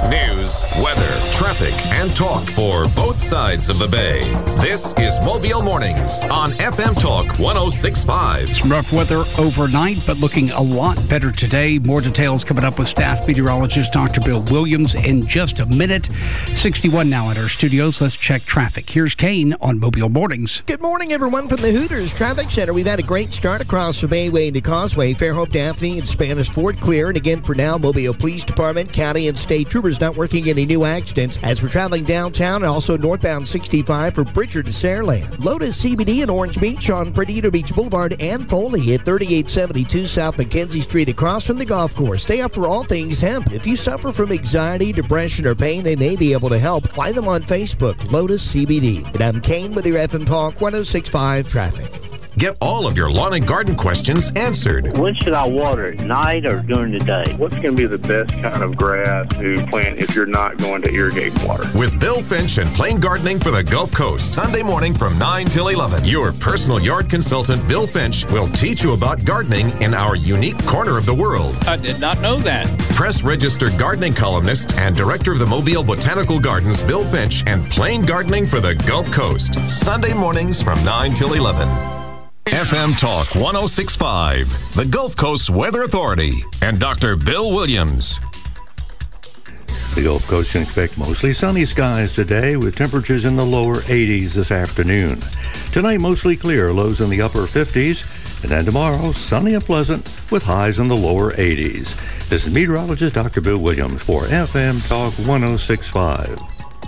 News, weather, traffic, and talk for both sides of the bay. This is Mobile Mornings on FM Talk 106.5. Some rough weather overnight, but looking a lot better today. More details coming up with staff meteorologist Dr. Bill Williams in just a minute. 61 now at our studios. Let's check traffic. Here's Kane on Mobile Mornings. Good morning, everyone, from the Hooters Traffic Center. We've had a great start across the Bayway and the Causeway. Fairhope, Daphne, and Spanish Fort clear. And again, for now, Mobile Police Department, County, and State Troopers not working any new accidents. As we're traveling downtown and also northbound 65 for Bridger to Saraland. Lotus CBD in Orange Beach on Perdido Beach Boulevard and Foley at 3872 South Mackenzie Street across from the golf course. Stay up for all things hemp. If you suffer from anxiety, depression, or pain, they may be able to help. Find them on Facebook, Lotus CBD. And I'm Kane with your FM Talk 106.5 Traffic. Get all of your lawn and garden questions answered. When should I water, at night or during the day? What's going to be the best kind of grass to plant if you're not going to irrigate water? With Bill Finch and Plain Gardening for the Gulf Coast, Sunday morning from 9 till 11. Your personal yard consultant, Bill Finch, will teach you about gardening in our unique corner of the world. I did not know that. Press-registered gardening columnist and director of the Mobile Botanical Gardens, Bill Finch, and Plain Gardening for the Gulf Coast. Sunday mornings from 9 till 11. FM Talk 106.5, the Gulf Coast Weather Authority, and Dr. Bill Williams. The Gulf Coast can expect mostly sunny skies today with temperatures in the lower 80s this afternoon. Tonight, mostly clear, lows in the upper 50s. And then tomorrow, sunny and pleasant with highs in the lower 80s. This is meteorologist Dr. Bill Williams for FM Talk 106.5.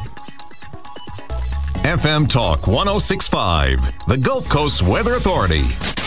FM Talk 106.5, the Gulf Coast Weather Authority.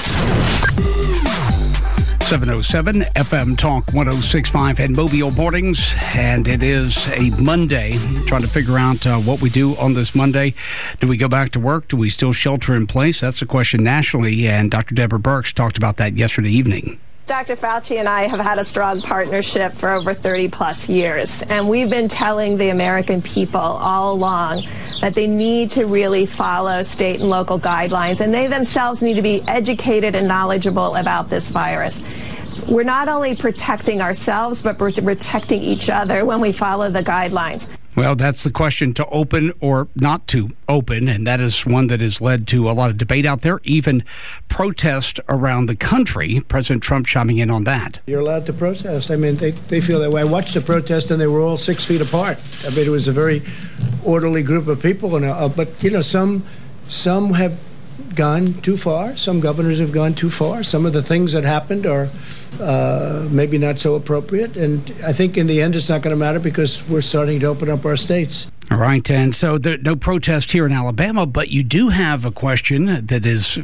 707 FM Talk 106.5 and Mobile Mornings, and it is a Monday. Trying to figure out what we do on this Monday. Do we go back to work? Do we still shelter in place? That's the question nationally, and Dr. Deborah Birx talked about that yesterday evening. Dr. Fauci and I have had a strong partnership for over 30 plus years, and we've been telling the American people all along that they need to really follow state and local guidelines, and they themselves need to be educated and knowledgeable about this virus. We're not only protecting ourselves, but we're protecting each other when we follow the guidelines. Well, that's the question, to open or not to open, and that is one that has led to a lot of debate out there, even protest around the country. President Trump chiming in on that. You're allowed to protest. I mean, they feel that way. I watched the protest, and they were all 6 feet apart. I mean, it was a very orderly group of people. But, you know, some have gone too far. Some governors have gone too far. Some of the things that happened are maybe not so appropriate. And I think in the end it's not going to matter because we're starting to open up our states. All right, and so there no protest here in Alabama, but you do have a question that is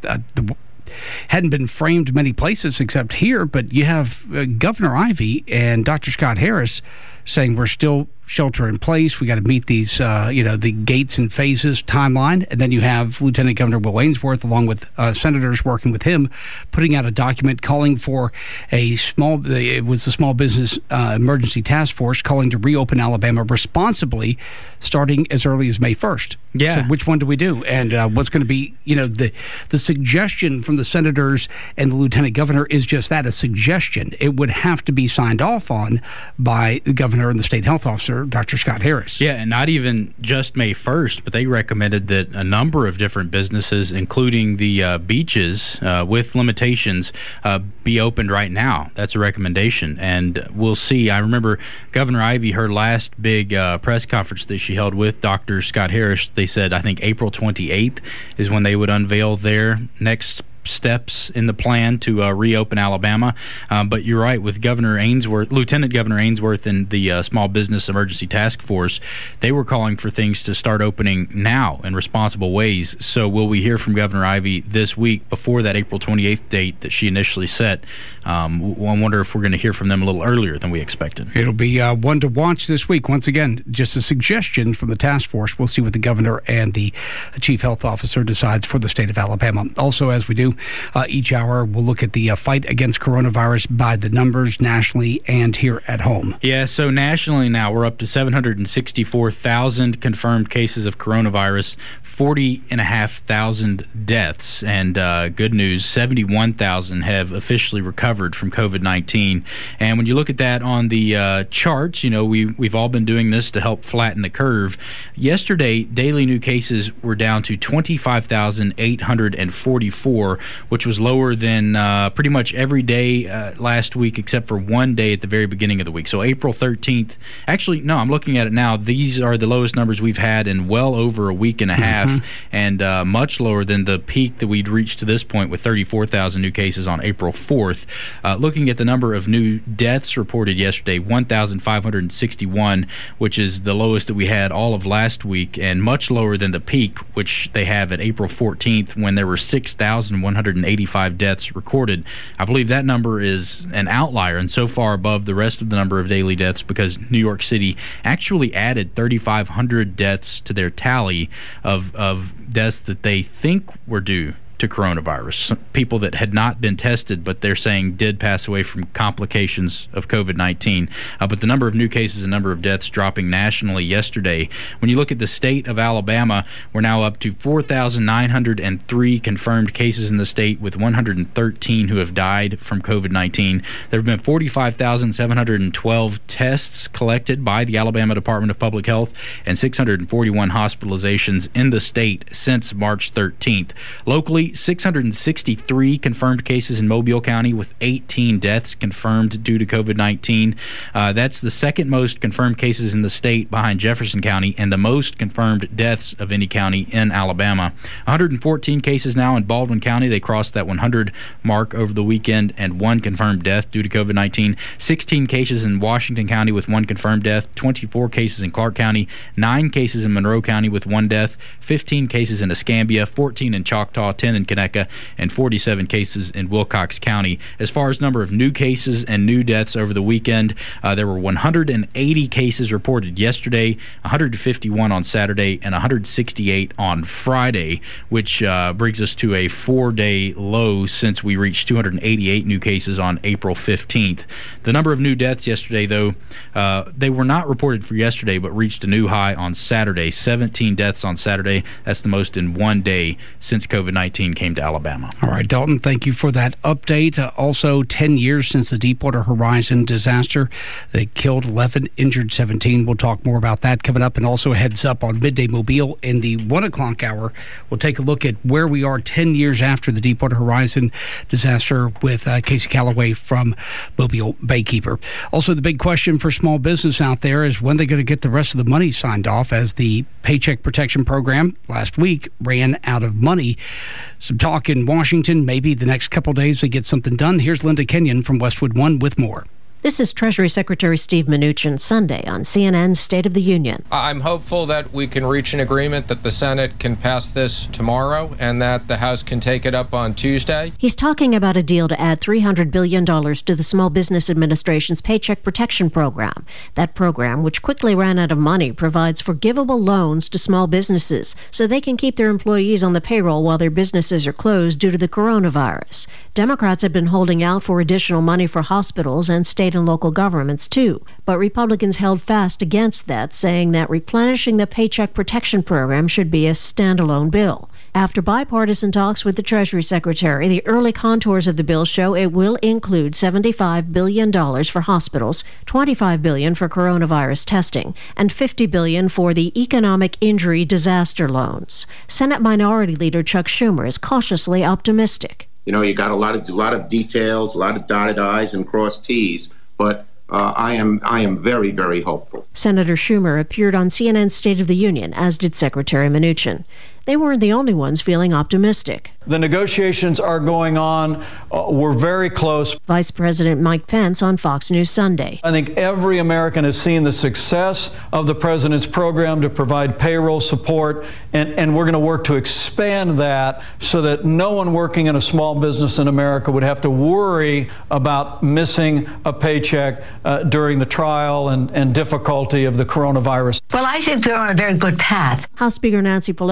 hadn't been framed many places except here, but you have Governor Ivey and Dr. Scott Harris saying we're still shelter in place. We got to meet these, the gates and phases timeline. And then you have Lieutenant Governor Will Ainsworth, along with senators working with him, putting out a document calling for the Small Business Emergency Task Force calling to reopen Alabama responsibly starting as early as May 1st. Yeah. So which one do we do? And what's going to be, the suggestion from the senators and the lieutenant governor is just that, a suggestion. It would have to be signed off on by the governor and the state health officer, Dr. Scott Harris. Yeah, and not even just May 1st, but they recommended that a number of different businesses, including the beaches with limitations, be opened right now. That's a recommendation, and we'll see. I remember Governor Ivey, her last big press conference that she held with Dr. Scott Harris, they said, I think April 28th is when they would unveil their next steps in the plan to reopen Alabama. But you're right, with Lieutenant Governor Ainsworth and the Small Business Emergency Task Force, they were calling for things to start opening now in responsible ways. So will we hear from Governor Ivey this week before that April 28th date that she initially set? I wonder if we're going to hear from them a little earlier than we expected. It'll be one to watch this week. Once again, just a suggestion from the task force. We'll see what the governor and the chief health officer decides for the state of Alabama. Also, as we do, Each hour, we'll look at the fight against coronavirus by the numbers nationally and here at home. Yeah, so nationally now, we're up to 764,000 confirmed cases of coronavirus, 40,500 deaths, and good news, 71,000 have officially recovered from COVID-19. And when you look at that on the charts, you know, we've all been doing this to help flatten the curve. Yesterday, daily new cases were down to 25,844, which was lower than pretty much every day last week except for one day at the very beginning of the week. So April 13th, actually, no, I'm looking at it now. These are the lowest numbers we've had in well over a week and a half, and much lower than the peak that we'd reached to this point with 34,000 new cases on April 4th. Looking at the number of new deaths reported yesterday, 1,561, which is the lowest that we had all of last week, and much lower than the peak, which they have at April 14th when there were 6,185 deaths recorded. I believe that number is an outlier and so far above the rest of the number of daily deaths because New York City actually added 3,500 deaths to their tally of deaths that they think were due to coronavirus. People that had not been tested, but they're saying did pass away from complications of COVID-19. But the number of new cases and number of deaths dropping nationally yesterday. When you look at the state of Alabama, we're now up to 4,903 confirmed cases in the state with 113 who have died from COVID-19. There have been 45,712 tests collected by the Alabama Department of Public Health and 641 hospitalizations in the state since March 13th. Locally, 663 confirmed cases in Mobile County with 18 deaths confirmed due to COVID-19. That's the second most confirmed cases in the state behind Jefferson County and the most confirmed deaths of any county in Alabama. 114 cases now in Baldwin County. They crossed that 100 mark over the weekend, and one confirmed death due to COVID-19. 16 cases in Washington County with one confirmed death. 24 cases in Clark County. 9 cases in Monroe County with one death. 15 cases in Escambia. 14 in Choctaw. 10 in Conecuh, and 47 cases in Wilcox County. As far as number of new cases and new deaths over the weekend, there were 180 cases reported yesterday, 151 on Saturday, and 168 on Friday, which brings us to a 4-day low since we reached 288 new cases on April 15th. The number of new deaths yesterday, though, they were not reported for yesterday, but reached a new high on Saturday. 17 deaths on Saturday. That's the most in one day since COVID-19 came to Alabama. All right, Dalton, thank you for that update. Also, 10 years since the Deepwater Horizon disaster. They killed 11, injured 17. We'll talk more about that coming up, and also a heads up on Midday Mobile in the 1 o'clock hour. We'll take a look at where we are 10 years after the Deepwater Horizon disaster with Casey Calloway from Mobile Baykeeper. Also, the big question for small business out there is when they're going to get the rest of the money signed off, as the Paycheck Protection Program last week ran out of money. Some talk in Washington, maybe the next couple days they get something done. Here's Linda Kenyon from Westwood One with more. This is Treasury Secretary Steve Mnuchin Sunday on CNN's State of the Union. I'm hopeful that we can reach an agreement that the Senate can pass this tomorrow and that the House can take it up on Tuesday. He's talking about a deal to add $300 billion to the Small Business Administration's Paycheck Protection Program. That program, which quickly ran out of money, provides forgivable loans to small businesses so they can keep their employees on the payroll while their businesses are closed due to the coronavirus. Democrats have been holding out for additional money for hospitals and state and local governments, too. But Republicans held fast against that, saying that replenishing the Paycheck Protection Program should be a standalone bill. After bipartisan talks with the Treasury Secretary, the early contours of the bill show it will include $75 billion for hospitals, $25 billion for coronavirus testing, and $50 billion for the economic injury disaster loans. Senate Minority Leader Chuck Schumer is cautiously optimistic. You know, you got a lot of details, a lot of dotted I's and crossed T's, but I am very, very hopeful. Senator Schumer appeared on CNN's State of the Union, as did Secretary Mnuchin. They weren't the only ones feeling optimistic. The negotiations are going on. We're very close. Vice President Mike Pence on Fox News Sunday. I think every American has seen the success of the president's program to provide payroll support, and we're going to work to expand that so that no one working in a small business in America would have to worry about missing a paycheck during the trial and difficulty of the coronavirus. Well, I think they're on a very good path. House Speaker Nancy Pelosi also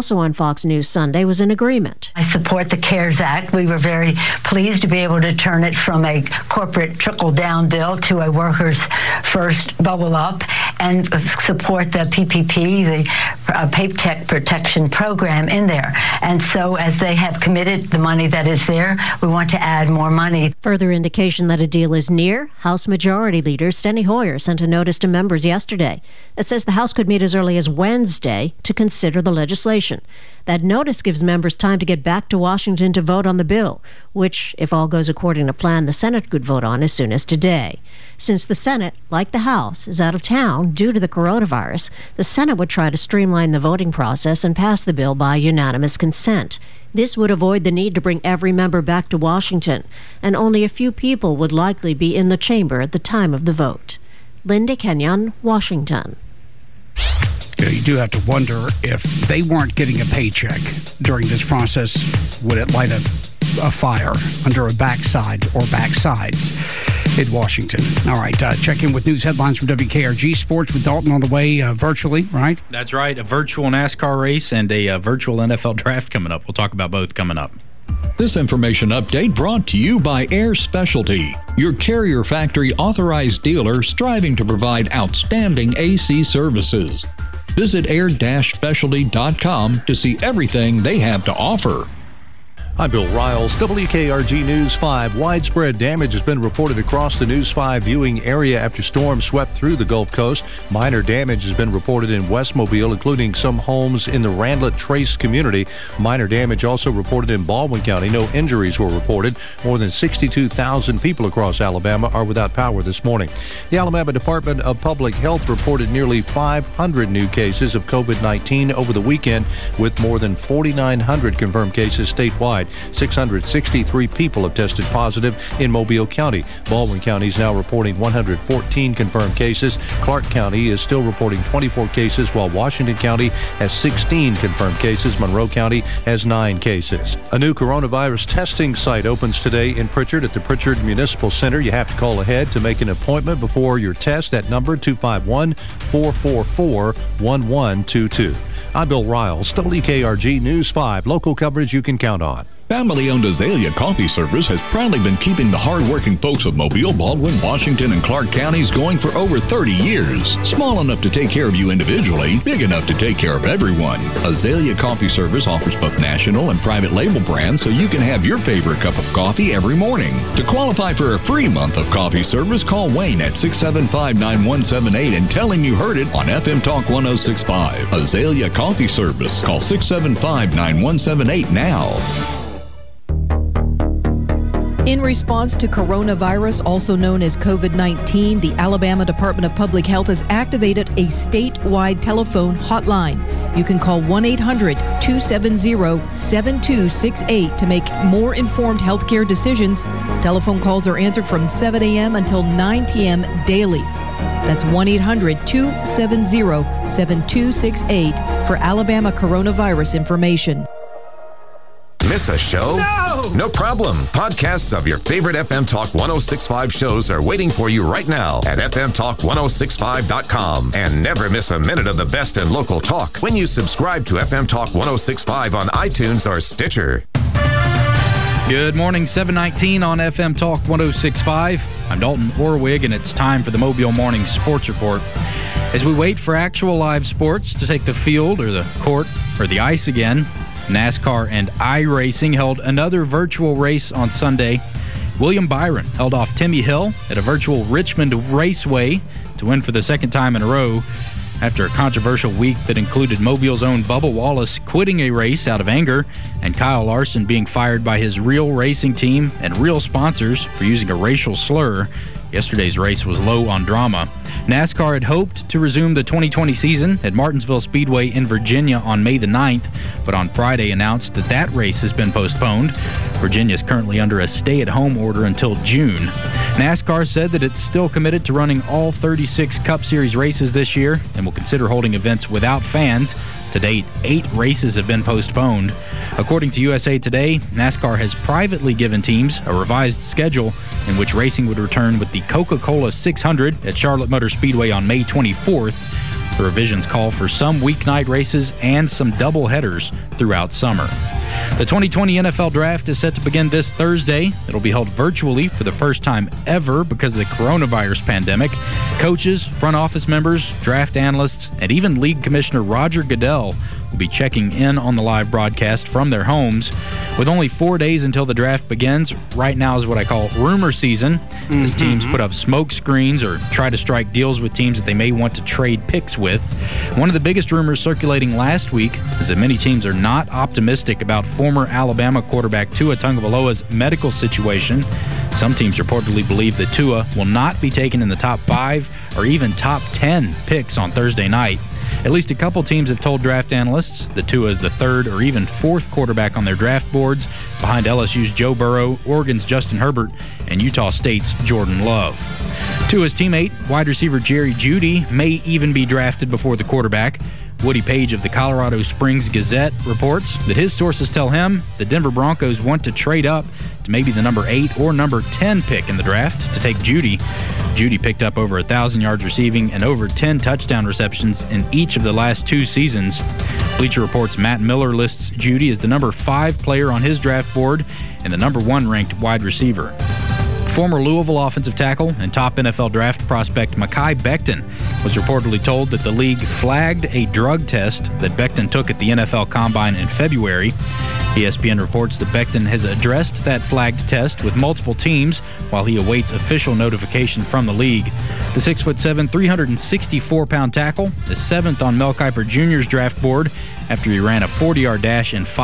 also on Fox News Sunday, was in agreement. I support the CARES Act. We were very pleased to be able to turn it from a corporate trickle-down deal to a workers' first bubble up, and support the PPP, the Paycheck Protection Program in there. And so as they have committed the money that is there, we want to add more money. Further indication that a deal is near, House Majority Leader Steny Hoyer sent a notice to members yesterday that says the House could meet as early as Wednesday to consider the legislation. That notice gives members time to get back to Washington to vote on the bill, which, if all goes according to plan, the Senate could vote on as soon as today. Since the Senate, like the House, is out of town due to the coronavirus, the Senate would try to streamline the voting process and pass the bill by unanimous consent. This would avoid the need to bring every member back to Washington, and only a few people would likely be in the chamber at the time of the vote. Linda Kenyon, Washington. You do have to wonder if they weren't getting a paycheck during this process, would it light a fire under a backside or backsides in Washington? All right, check in with news headlines from WKRG Sports with Dalton on the way virtually, right? That's right, a virtual NASCAR race and a virtual NFL draft coming up. We'll talk about both coming up. This information update brought to you by Air Specialty, your Carrier Factory authorized dealer striving to provide outstanding AC services. Visit air-specialty.com to see everything they have to offer. I'm Bill Riles, WKRG News 5. Widespread damage has been reported across the News 5 viewing area after storms swept through the Gulf Coast. Minor damage has been reported in West Mobile, including some homes in the Randlet Trace community. Minor damage also reported in Baldwin County. No injuries were reported. More than 62,000 people across Alabama are without power this morning. The Alabama Department of Public Health reported nearly 500 new cases of COVID-19 over the weekend, with more than 4,900 confirmed cases statewide. 663 people have tested positive in Mobile County. Baldwin County is now reporting 114 confirmed cases. Clark County is still reporting 24 cases, while Washington County has 16 confirmed cases. Monroe County has 9 cases. A new coronavirus testing site opens today in Pritchard at the Pritchard Municipal Center. You have to call ahead to make an appointment before your test. That number, 251-444-1122. I'm Bill Riles, WKRG News 5, local coverage you can count on. Family-owned Azalea Coffee Service has proudly been keeping the hard-working folks of Mobile, Baldwin, Washington, and Clark counties going for over 30 years. Small enough to take care of you individually, big enough to take care of everyone. Azalea Coffee Service offers both national and private label brands so you can have your favorite cup of coffee every morning. To qualify for a free month of coffee service, call Wayne at 675-9178 and tell him you heard it on FM Talk 106.5. Azalea Coffee Service. Call 675-9178 now. In response to coronavirus, also known as COVID-19, the Alabama Department of Public Health has activated a statewide telephone hotline. You can call 1-800-270-7268 to make more informed healthcare decisions. Telephone calls are answered from 7 a.m. until 9 p.m. daily. That's 1-800-270-7268 for Alabama coronavirus information. Miss a show? No problem. Podcasts of your favorite FM Talk 106.5 shows are waiting for you right now at fmtalk1065.com. And never miss a minute of the best in local talk when you subscribe to FM Talk 106.5 on iTunes or Stitcher. Good morning, 7:19 on FM Talk 106.5. I'm Dalton Orwig, and it's time for the Mobile Morning Sports Report. As we wait for actual live sports to take the field or the court or the ice again, NASCAR and iRacing held another virtual race on Sunday. William Byron held off Timmy Hill at a virtual Richmond Raceway to win for the second time in a row after a controversial week that included Mobile's own Bubba Wallace quitting a race out of anger and Kyle Larson being fired by his real racing team and real sponsors for using a racial slur. Yesterday's race was low on drama. NASCAR had hoped to resume the 2020 season at Martinsville Speedway in Virginia on May the 9th, but on Friday announced that that race has been postponed. Virginia is currently under a stay-at-home order until June. NASCAR said that it's still committed to running all 36 Cup Series races this year and will consider holding events without fans. To date, 8 races have been postponed. According to USA Today, NASCAR has privately given teams a revised schedule in which racing would return with the Coca-Cola 600 at Charlotte Motor Speedway on May 24th. The revisions call for some weeknight races and some double headers throughout summer. The 2020 NFL Draft is set to begin this Thursday. It'll be held virtually for the first time ever because of the coronavirus pandemic. Coaches, front office members, draft analysts, and even League Commissioner Roger Goodell will be checking in on the live broadcast from their homes. With only 4 days until the draft begins, right now is what I call rumor season, as teams put up smoke screens or try to strike deals with teams that they may want to trade picks with. One of the biggest rumors circulating last week is that many teams are not optimistic about former Alabama quarterback Tua Tagovailoa's medical situation. Some teams reportedly believe that Tua will not be taken in the top 5 or even top 10 picks on Thursday night. At least a couple teams have told draft analysts that Tua is the 3rd or even 4th quarterback on their draft boards, behind LSU's Joe Burrow, Oregon's Justin Herbert, and Utah State's Jordan Love. Tua's teammate, wide receiver Jerry Jeudy, may even be drafted before the quarterback. Woody Page of the Colorado Springs Gazette reports that his sources tell him the Denver Broncos want to trade up to maybe the number 8 or number 10 pick in the draft to take Jeudy. Jeudy picked up over 1,000 yards receiving and over 10 touchdown receptions in each of the last 2 seasons. Bleacher Report's Matt Miller lists Jeudy as the number 5 player on his draft board and the number 1 ranked wide receiver. Former Louisville offensive tackle and top NFL draft prospect Mekhi Becton was reportedly told that the league flagged a drug test that Becton took at the NFL Combine in February. ESPN reports that Becton has addressed that flagged test with multiple teams while he awaits official notification from the league. The 6'7", 364-pound tackle is 7th on Mel Kiper Jr.'s draft board after he ran a 40-yard dash in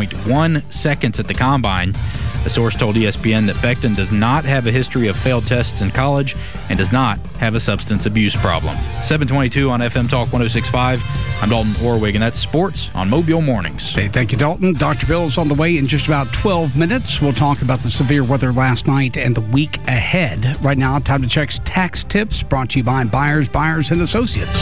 5.1 seconds at the Combine. A source told ESPN that Becton does not have a history of failed tests in college and does not have a substance abuse problem. 722 on FM Talk 106.5. I'm Dalton Orwig, and that's sports on Mobile Mornings. Okay, thank you, Dalton. Dr. Bill is on the way in just about 12 minutes. We'll talk about the severe weather last night and the week ahead. Right now, time to check tax tips brought to you by Byers, Byers & Associates.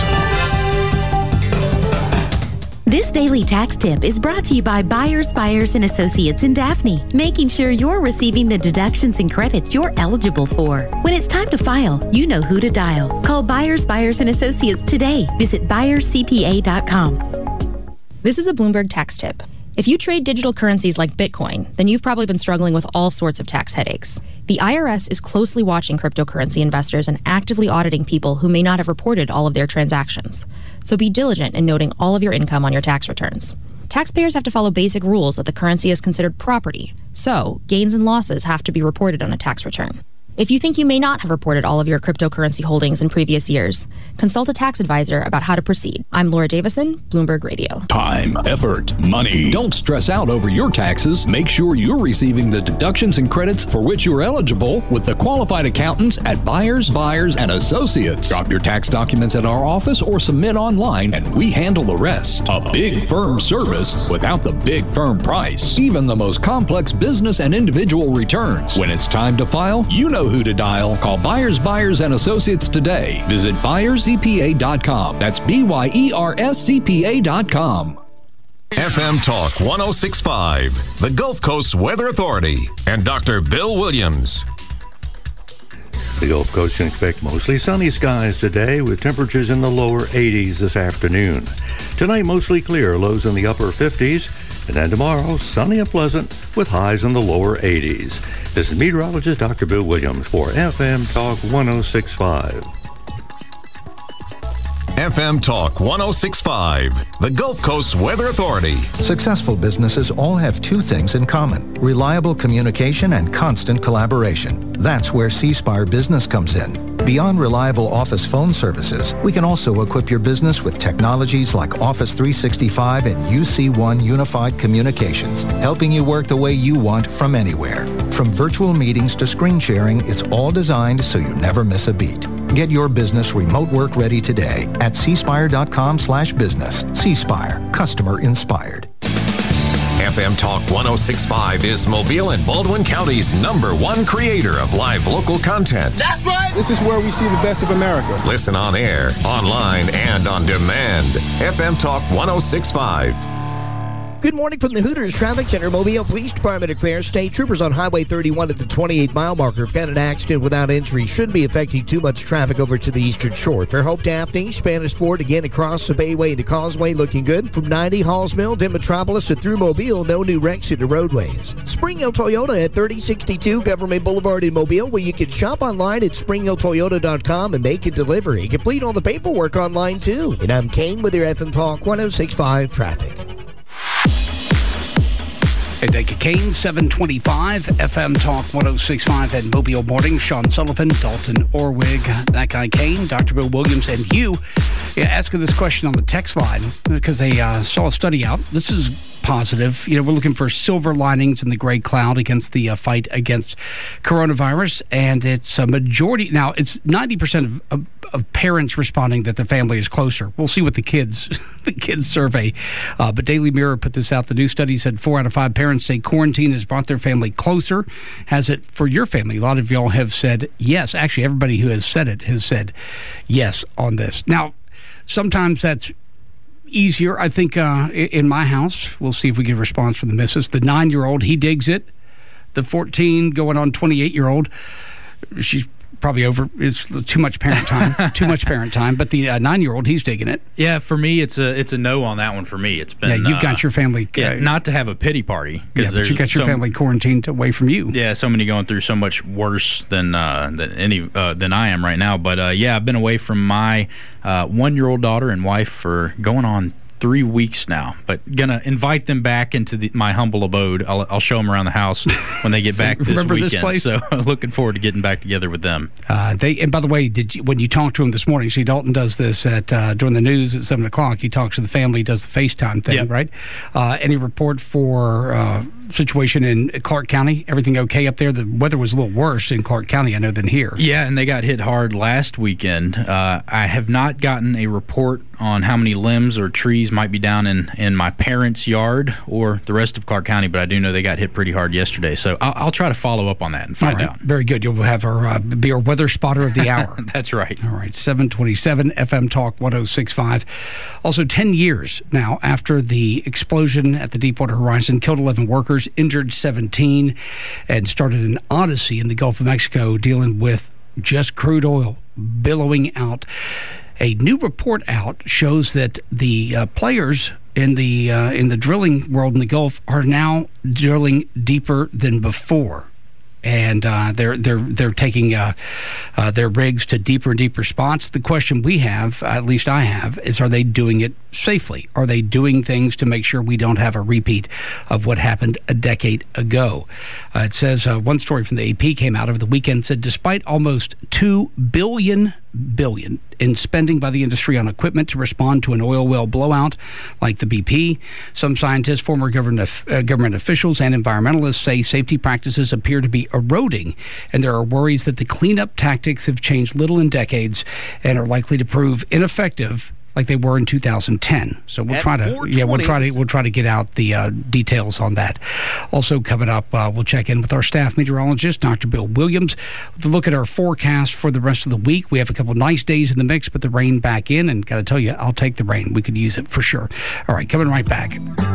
This daily tax tip is brought to you by Byers, Byers & Associates in Daphne, making sure you're receiving the deductions and credits you're eligible for. When it's time to file, you know who to dial. Call Byers, Byers & Associates today. Visit byerscpa.com. This is a Bloomberg tax tip. If you trade digital currencies like Bitcoin, then you've probably been struggling with all sorts of tax headaches. The IRS is closely watching cryptocurrency investors and actively auditing people who may not have reported all of their transactions. So be diligent in noting all of your income on your tax returns. Taxpayers have to follow basic rules that the currency is considered property, so gains and losses have to be reported on a tax return. If you think you may not have reported all of your cryptocurrency holdings in previous years, consult a tax advisor about how to proceed. I'm Laura Davison, Bloomberg Radio. Time, effort, money. Don't stress out over your taxes. Make sure you're receiving the deductions and credits for which you're eligible with the qualified accountants at Byers, Byers & Associates. Drop your tax documents at our office or submit online, and we handle the rest. A big firm service without the big firm price. Even the most complex business and individual returns. When it's time to file, you know who to dial. Call Byers, Byers & Associates today. Visit ByersCPA.com. That's BYERSCPA.com. FM Talk 106.5, the Gulf Coast Weather Authority, and Dr. Bill Williams. The Gulf Coast can expect mostly sunny skies today with temperatures in the lower 80s this afternoon. Tonight, mostly clear, lows in the upper 50s. And then tomorrow, sunny and pleasant with highs in the lower 80s. This is meteorologist Dr. Bill Williams for FM Talk 106.5. FM Talk 106.5, the Gulf Coast Weather Authority. Successful businesses all have two things in common: reliable communication and constant collaboration. That's where C Spire Business comes in. Beyond reliable office phone services, we can also equip your business with technologies like Office 365 and UC1 Unified Communications, helping you work the way you want from anywhere. From virtual meetings to screen sharing, it's all designed so you never miss a beat. Get your business remote work ready today at cspire.com/business. C Spire, customer inspired. FM Talk 106.5 is Mobile and Baldwin County's #1 creator of live local content. That's right! This is where we see the best of America. Listen on air, online, and on demand. FM Talk 106.5. Good morning from the Hooters Traffic Center. Mobile Police Department declares state troopers on Highway 31 at the 28-mile marker have got an accident without injury. Shouldn't be affecting too much traffic over to the eastern shore. Fairhope, Daphne, Spanish Fort, again across the Bayway and the Causeway looking good. From 90, Halls Mill to Metropolis and through Mobile, no new wrecks in the roadways. Spring Hill Toyota at 3062 Government Boulevard in Mobile, where you can shop online at springhilltoyota.com and make a delivery. Complete all the paperwork online too. And I'm Kane with your FM Talk 106.5 traffic. Hey, thank you, Kane. 725 FM Talk 106.5 and Mobile Morning. Sean Sullivan, Dalton Orwig, that guy Kane, Dr. Bill Williams, and you asking this question on the text line because they saw a study out. This is positive. We're looking for silver linings in the gray cloud against the fight against coronavirus, and it's a majority. Now, it's 90% of parents responding that their family is closer. We'll see what the kids survey. But Daily Mirror put this out. The new study said 4 out of 5 parents say quarantine has brought their family closer. Has it for your family? A lot of y'all have said yes. Actually, everybody who has said it has said yes on this. Now, sometimes that's easier. I think in my house, we'll see if we get a response from the missus. The 9-year-old, he digs it. The 14 going on 28-year-old, she's probably over. It's too much parent time. But the 9-year-old, he's digging it. Yeah, for me, it's a no on that one. For me, it's been you've got your family. Not to have a pity party because you got your family quarantined away from you. Yeah, so many going through so much worse than I am right now. But I've been away from my 1-year-old daughter and wife for going on 3 weeks now, but gonna invite them back into my humble abode. I'll show them around the house when they get back this weekend. This place? So looking forward to getting back together with them. And by the way, when you talked to them this morning? See, Dalton does this at during the news at 7:00. He talks to the family, does the FaceTime thing, right? Any report for situation in Clark County? Everything okay up there? The weather was a little worse in Clark County, I know, than here. Yeah, and they got hit hard last weekend. I have not gotten a report on how many limbs or trees might be down in my parents' yard or the rest of Clark County, but I do know they got hit pretty hard yesterday. So I'll try to follow up on that and find out. Very good. You'll have her be our weather spotter of the hour. That's right. All right, 727 FM Talk 106.5. Also, 10 years now after the explosion at the Deepwater Horizon killed 11 workers, injured 17, and started an odyssey in the Gulf of Mexico dealing with just crude oil billowing out. A new report out shows that the players in the drilling world in the Gulf are now drilling deeper than before. And they're taking their rigs to deeper and deeper spots. The question we have, at least I have, is: are they doing it safely? Are they doing things to make sure we don't have a repeat of what happened a decade ago? It says one story from the AP came out over the weekend, said despite almost $2 billion in spending by the industry on equipment to respond to an oil well blowout like the BP, some scientists, former government officials, and environmentalists say safety practices appear to be eroding, and there are worries that the cleanup tactics have changed little in decades and are likely to prove ineffective like they were in 2010. So we'll try to get out the details on that. Also coming up, we'll check in with our staff meteorologist, Dr. Bill Williams, with a look at our forecast for the rest of the week. We have a couple of nice days in the mix, but the rain back in, and got to tell you, I'll take the rain. We could use it for sure. All right, coming right back.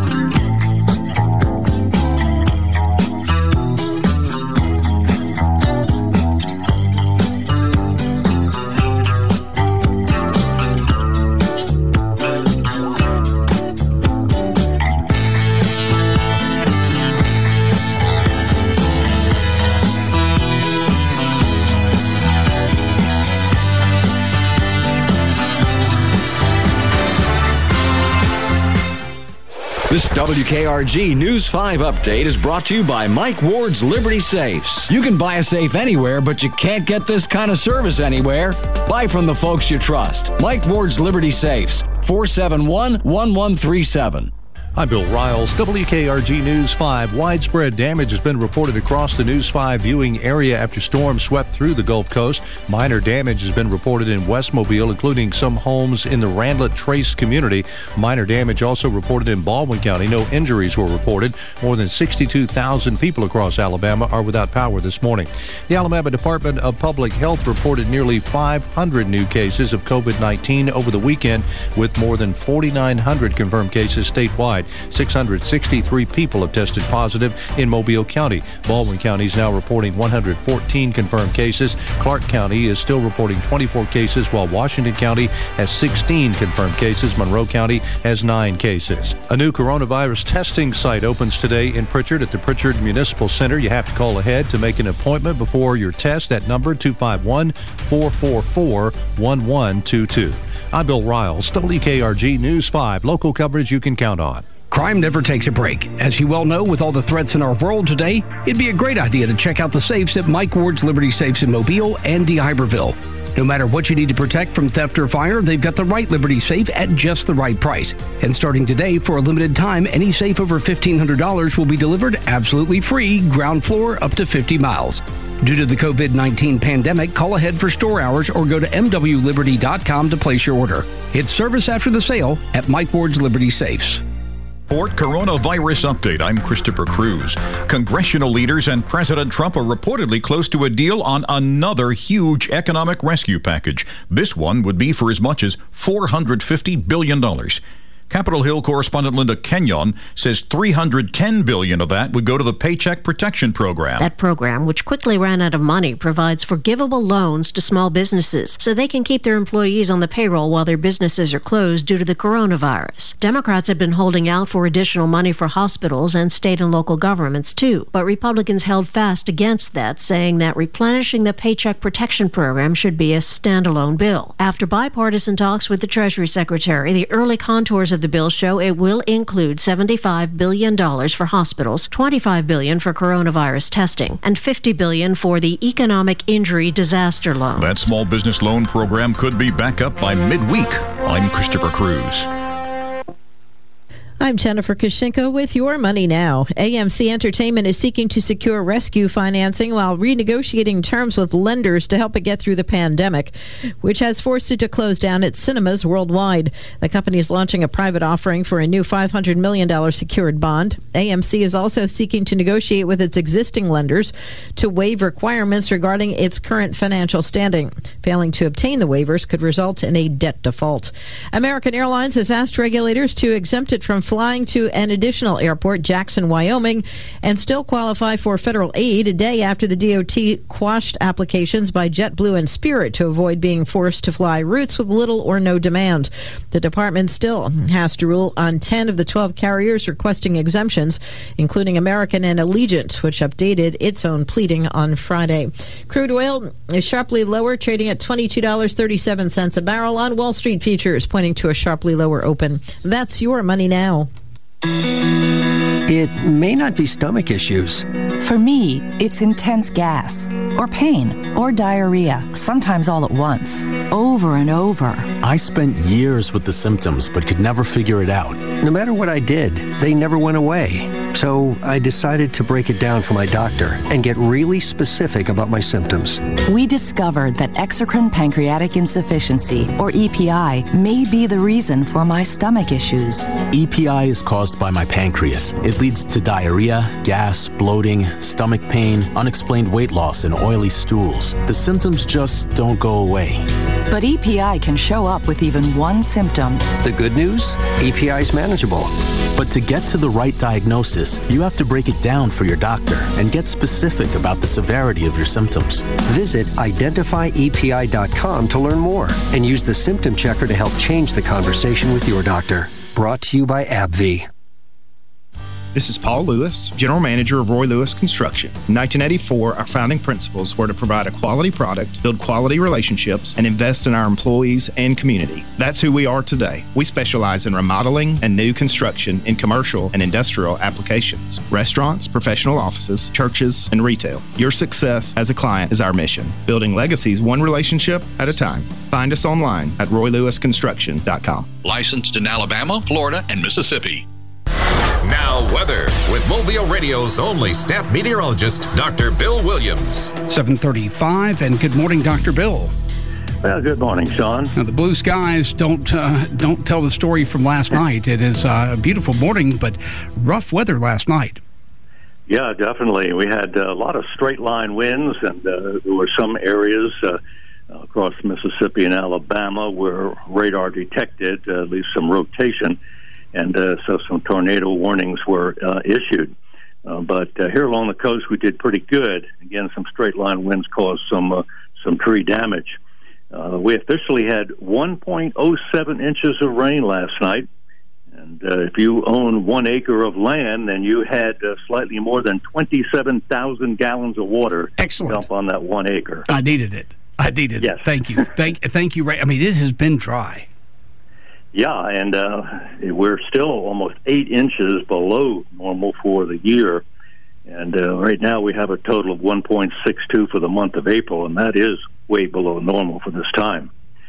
This WKRG News 5 update is brought to you by Mike Ward's Liberty Safes. You can buy a safe anywhere, but you can't get this kind of service anywhere. Buy from the folks you trust. Mike Ward's Liberty Safes, 471-1137. I'm Bill Riles, WKRG News 5. Widespread damage has been reported across the News 5 viewing area after storms swept through the Gulf Coast. Minor damage has been reported in West Mobile, including some homes in the Randlet Trace community. Minor damage also reported in Baldwin County. No injuries were reported. More than 62,000 people across Alabama are without power this morning. The Alabama Department of Public Health reported nearly 500 new cases of COVID-19 over the weekend, with more than 4,900 confirmed cases statewide. combined, 663 people have tested positive in Mobile County. Baldwin County is now reporting 114 confirmed cases. Clark County is still reporting 24 cases, while Washington County has 16 confirmed cases. Monroe County has 9 cases. A new coronavirus testing site opens today in Pritchard at the Pritchard Municipal Center. You have to call ahead to make an appointment before your test. That number, 251-444-1122. I'm Bill Riles, WKRG News 5, local coverage you can count on. Crime never takes a break. As you well know, with all the threats in our world today, it'd be a great idea to check out the safes at Mike Ward's Liberty Safes in Mobile and D'Iberville. No matter what you need to protect from theft or fire, they've got the right Liberty safe at just the right price. And starting today, for a limited time, any safe over $1,500 will be delivered absolutely free, ground floor up to 50 miles. Due to the COVID-19 pandemic, call ahead for store hours or go to mwliberty.com to place your order. It's service after the sale at Mike Ward's Liberty Safes. Port Coronavirus Update. I'm Christopher Cruz. Congressional leaders and President Trump are reportedly close to a deal on another huge economic rescue package. This one would be for as much as $450 billion. Capitol Hill correspondent Linda Kenyon says $310 billion of that would go to the Paycheck Protection Program. That program, which quickly ran out of money, provides forgivable loans to small businesses so they can keep their employees on the payroll while their businesses are closed due to the coronavirus. Democrats have been holding out for additional money for hospitals and state and local governments, too. But Republicans held fast against that, saying that replenishing the Paycheck Protection Program should be a standalone bill. After bipartisan talks with the Treasury Secretary, the early contours of the bill show it will include $75 billion for hospitals, $25 billion for coronavirus testing, and $50 billion for the economic injury disaster loan. That small business loan program could be back up by midweek. I'm Christopher Cruz. I'm Jennifer Kushinko with Your Money Now. AMC Entertainment is seeking to secure rescue financing while renegotiating terms with lenders to help it get through the pandemic, which has forced it to close down its cinemas worldwide. The company is launching a private offering for a new $500 million secured bond. AMC is also seeking to negotiate with its existing lenders to waive requirements regarding its current financial standing. Failing to obtain the waivers could result in a debt default. American Airlines has asked regulators to exempt it from flying to an additional airport, Jackson, Wyoming, and still qualify for federal aid a day after the DOT quashed applications by JetBlue and Spirit to avoid being forced to fly routes with little or no demand. The department still has to rule on 10 of the 12 carriers requesting exemptions, including American and Allegiant, which updated its own pleading on Friday. Crude oil is sharply lower, trading at $22.37 a barrel on Wall Street futures, pointing to a sharply lower open. That's Your Money Now. It may not be stomach issues. For me, it's intense gas, or pain, or diarrhea, sometimes all at once, over and over. I spent years with the symptoms, but could never figure it out. No matter what I did, they never went away. So I decided to break it down for my doctor and get really specific about my symptoms. We discovered that exocrine pancreatic insufficiency, or EPI, may be the reason for my stomach issues. EPI is caused by my pancreas. It leads to diarrhea, gas, bloating, stomach pain, unexplained weight loss, and oily stools. The symptoms just don't go away. But EPI can show up with even one symptom. The good news? EPI is manageable. But to get to the right diagnosis, you have to break it down for your doctor and get specific about the severity of your symptoms. Visit identifyepi.com to learn more and use the symptom checker to help change the conversation with your doctor. Brought to you by AbbVie. This is Paul Lewis, General Manager of Roy Lewis Construction. In 1984, our founding principles were to provide a quality product, build quality relationships, and invest in our employees and community. That's who we are today. We specialize in remodeling and new construction in commercial and industrial applications, restaurants, professional offices, churches, and retail. Your success as a client is our mission, building legacies one relationship at a time. Find us online at roylewisconstruction.com. Licensed in Alabama, Florida, and Mississippi. Now, weather with Mobile Radio's only staff meteorologist, Dr. Bill Williams. 7:35, and good morning, Dr. Bill. Well, good morning, Sean. Now, the blue skies don't tell the story from last night. It is a beautiful morning, but rough weather last night. Yeah, definitely. We had a lot of straight line winds, and there were some areas across Mississippi and Alabama where radar detected at least some rotation. and so some tornado warnings were issued. But here along the coast, we did pretty good. Again, some straight line winds caused some tree damage. We officially had 1.07 inches of rain last night. And if you own 1 acre of land, then you had slightly more than 27,000 gallons of water dump on that 1 acre. I needed it. Yes. Thank you. Thank you, Ray. I mean, it has been dry. Yeah, and we're still almost 8 inches below normal for the year. And right now we have a total of 1.62 for the month of April, and that is way below normal for this time.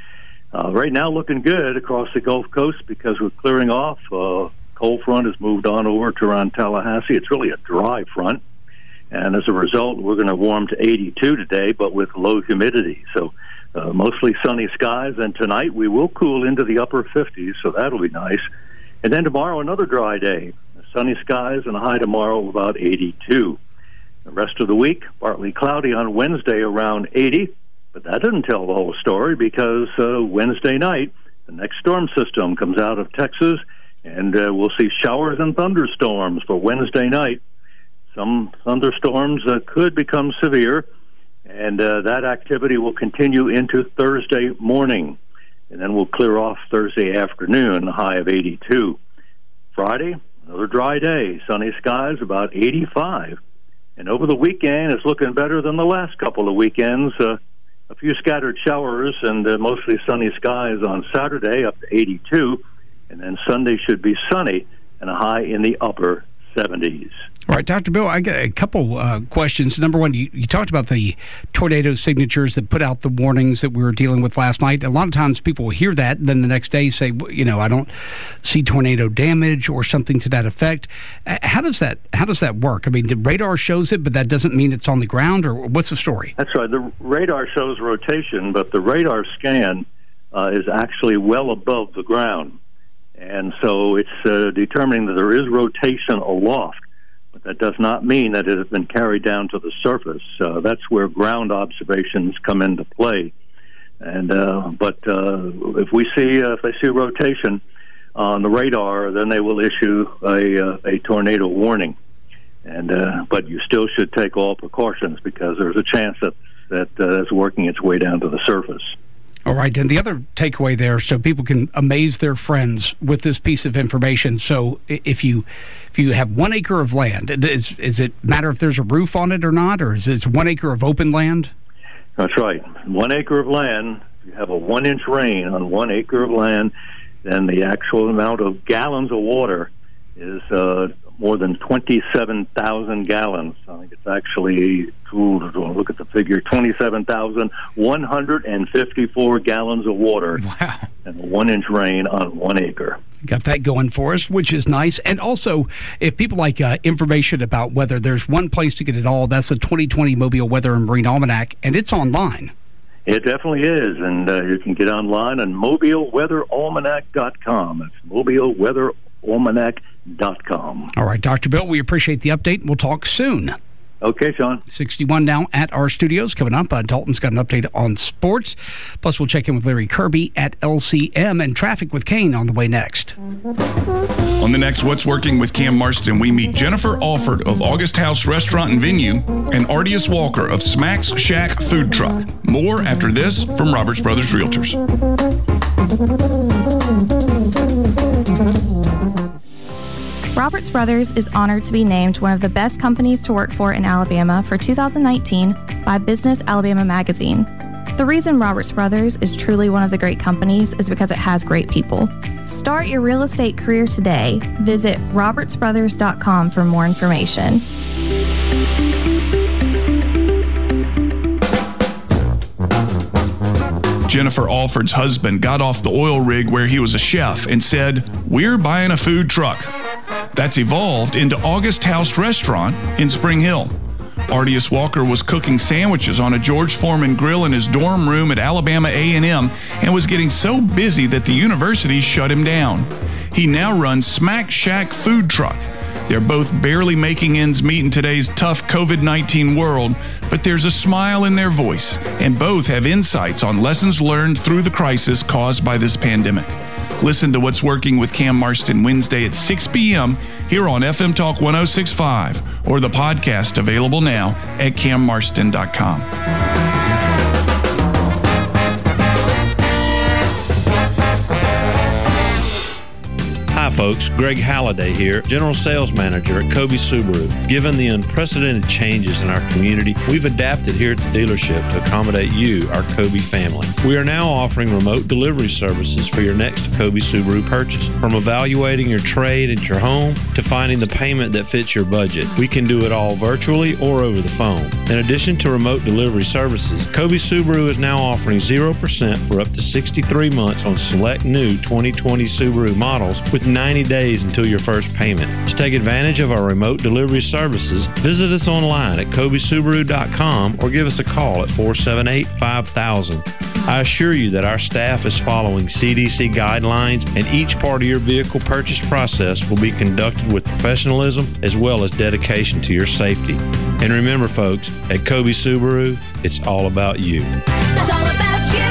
Right now looking good across the Gulf Coast because we're clearing off. Cold front has moved on over to around Tallahassee. It's really a dry front. And as a result, we're going to warm to 82 today, but with low humidity. So mostly sunny skies. And tonight we will cool into the upper 50s, so that'll be nice. And then tomorrow, another dry day. Sunny skies and a high tomorrow of about 82. The rest of the week, partly cloudy on Wednesday around 80. But that doesn't tell the whole story because Wednesday night, the next storm system comes out of Texas, and we'll see showers and thunderstorms for Wednesday night. Some thunderstorms could become severe, and that activity will continue into Thursday morning. And then we'll clear off Thursday afternoon, a high of 82. Friday, another dry day, sunny skies, about 85. And over the weekend, it's looking better than the last couple of weekends. A few scattered showers and mostly sunny skies on Saturday, up to 82. And then Sunday should be sunny and a high in the upper 70s. All right, Dr. Bill, I got a couple questions. Number one, you talked about the tornado signatures that put out the warnings that we were dealing with last night. A lot of times people will hear that, and then the next day say, I don't see tornado damage or something to that effect. How does that work? I mean, the radar shows it, but that doesn't mean it's on the ground, or what's the story? That's right. The radar shows rotation, but the radar scan is actually well above the ground. And so it's determining that there is rotation aloft. But that does not mean that it has been carried down to the surface. That's where ground observations come into play. And but if they see rotation on the radar, then they will issue a tornado warning. And but you still should take all precautions because there's a chance that it's working its way down to the surface. All right, and the other takeaway there, so people can amaze their friends with this piece of information. So if you have 1 acre of land, is it matter if there's a roof on it or not, or is it 1 acre of open land? That's right. 1 acre of land, if you have a 1-inch rain on 1 acre of land, then the actual amount of gallons of water is more than 27,000 gallons. I think it's actually, look at the figure, 27,154 gallons of water. Wow. And a 1-inch rain on 1 acre. Got that going for us, which is nice. And also, if people like information about weather, there's one place to get it all. That's the 2020 Mobile Weather and Marine Almanac, and it's online. It definitely is, and you can get online on mobileweatheralmanac.com. That's mobileweatheralmanac.com. All right, Dr. Bill, we appreciate the update, and we'll talk soon. Okay, Sean. 61 now at our studios. Coming up, Dalton's got an update on sports. Plus, we'll check in with Larry Kirby at LCM and traffic with Kane on the way next. On the next What's Working with Cam Marston, we meet Jennifer Alford of August House Restaurant and Venue and Artius Walker of Smack's Shack Food Truck. More after this from Roberts Brothers Realtors. Roberts Brothers is honored to be named one of the best companies to work for in Alabama for 2019 by Business Alabama magazine. The reason Roberts Brothers is truly one of the great companies is because it has great people. Start your real estate career today. Visit robertsbrothers.com for more information. Jennifer Alford's husband got off the oil rig where he was a chef and said, "We're buying a food truck." That's evolved into August House Restaurant in Spring Hill. Artius Walker was cooking sandwiches on a George Foreman grill in his dorm room at Alabama A&M and was getting so busy that the university shut him down. He now runs Smack Shack Food Truck. They're both barely making ends meet in today's tough COVID-19 world, but there's a smile in their voice, and both have insights on lessons learned through the crisis caused by this pandemic. Listen to What's Working with Cam Marston Wednesday at 6 p.m. here on FM Talk 106.5 or the podcast available now at cammarston.com. Hi folks, Greg Halliday here, General Sales Manager at Kobe Subaru. Given the unprecedented changes in our community, we've adapted here at the dealership to accommodate you, our Kobe family. We are now offering remote delivery services for your next Kobe Subaru purchase. From evaluating your trade at your home to finding the payment that fits your budget, we can do it all virtually or over the phone. In addition to remote delivery services, Kobe Subaru is now offering 0% for up to 63 months on select new 2020 Subaru models with 90 days until your first payment. To take advantage of our remote delivery services, visit us online at kobesubaru.com or give us a call at 478-5000. I assure you that our staff is following CDC guidelines, and each part of your vehicle purchase process will be conducted with professionalism as well as dedication to your safety. And remember, folks, at Kobe Subaru, it's all about you. It's all about you.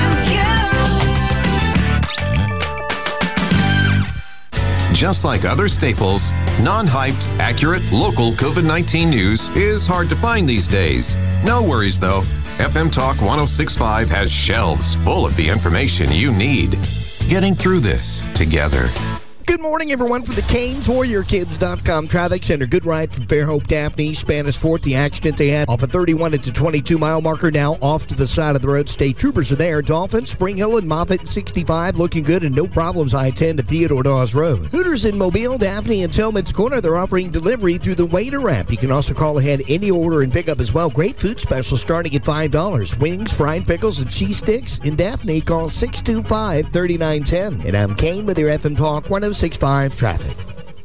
Just like other staples, non-hyped, accurate, local COVID-19 news is hard to find these days. No worries, though. FM Talk 106.5 has shelves full of the information you need. Getting through this together. Good morning, everyone, from the CanesWarriorKids.com Traffic Center. Good ride from Fairhope, Daphne, Spanish Fort. The accident they had off a 31 at the 22-mile marker, now off to the side of the road. State troopers are there. Dolphin, Spring Hill, and Moffett and 65 looking good, and no problems I-10 to Theodore Dawes Road. Hooters in Mobile, Daphne, and Tillman's Corner. They're offering delivery through the Waiter app. You can also call ahead any order and pick up as well. Great food specials starting at $5. Wings, fried pickles, and cheese sticks. In Daphne, call 625-3910. And I'm Kane with your FM Talk 106.5 traffic.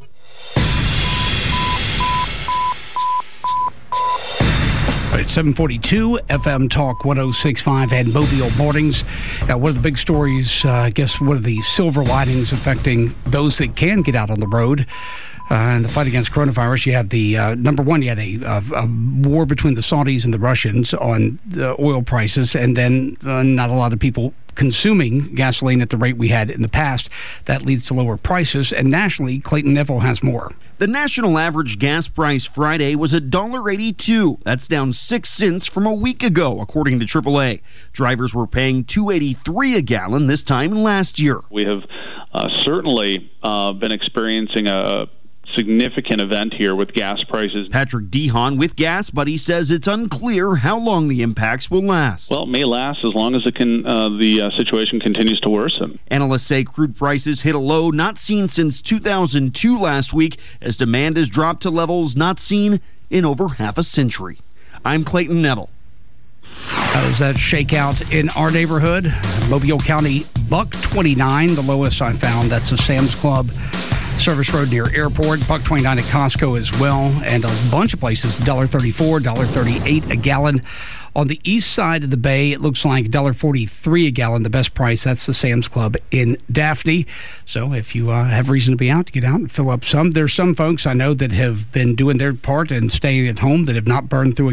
At 742 FM Talk 106.5 and Mobile Mornings. One of the big stories, I guess one of the silver linings affecting those that can get out on the road in the fight against coronavirus, you have the, number one, you had a war between the Saudis and the Russians on the oil prices, and then not a lot of people consuming gasoline at the rate we had in the past. That leads to lower prices, and nationally, Clayton Neville has more. The national average gas price Friday was $1.82. That's down 6 cents from a week ago, according to AAA. Drivers were paying $2.83 a gallon this time last year. We have certainly been experiencing a significant event here with gas prices. Patrick Dehan with Gas Buddy says it's unclear how long the impacts will last. Well, it may last as long as it can. The situation continues to worsen. Analysts say crude prices hit a low not seen since 2002 last week, as demand has dropped to levels not seen in over half a century. I'm Clayton Neville. How does that shake out in our neighborhood? Mobile County, $1.29, the lowest I found. That's a Sam's Club. Service Road near Airport, $1.29 at Costco as well, and a bunch of places, $1.34, $1.38 a gallon. On the east side of the bay, it looks like $1.43 a gallon, the best price. That's the Sam's Club in Daphne. So if you have reason to be out, get out and fill up some. There's some folks I know that have been doing their part and staying at home that have not burned through a